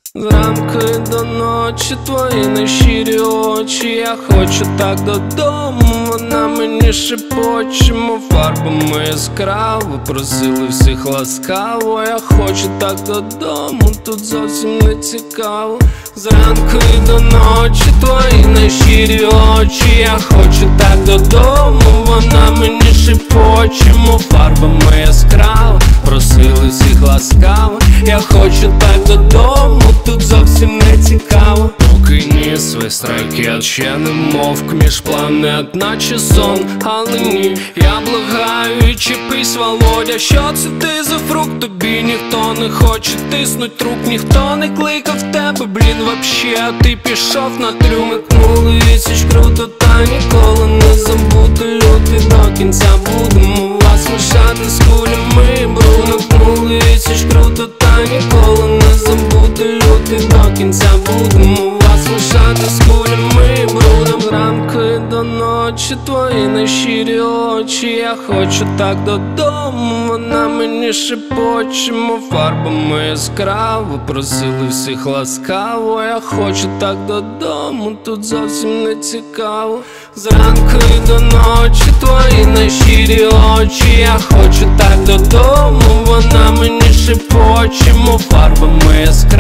Зранку і до ночі твої нещирі очі. Я хочу так додому, вона мені шепоче, мов фарбами яскраво, просили всіх ласкаво. Я хочу так додому, тут зовсім не цікаво. Зранку і до ночі твої нещирі очі. Я хочу так додому, вона мені шепоче, мов фарбами яскраво, просили всіх ласкаво. Я хочу так додому, тут зовсім не цікаво. Поки ніс весь ракет ще не мовк між планет, наче сон, але ні, я благаю, чіпись, Володя. Що це ти за фрукт? Тобі ніхто не хоче тиснуть рук, ніхто не кликав тебе, блін, вообще. А ти пішов на трюм, ікнули вісіч, круто, та ніколи не забути. Лютий до кінця будемо вас мішати з кулями, бру. Ікнули вісіч, круто, та ніколи не забути. Лютий до кінця будемо вас мішати з кулями, брудом. Зранку і до ночі твої нещирі очі. Я хочу так додому, вона мені шепоче, мов фарбами яскраво, просили всіх ласкаво. Я хочу так додому, тут зовсім не цікаво. Зранку і до ночі твої нещирі очі. Я хочу так додому, вона мені шепоче, мов фарбами яскраво,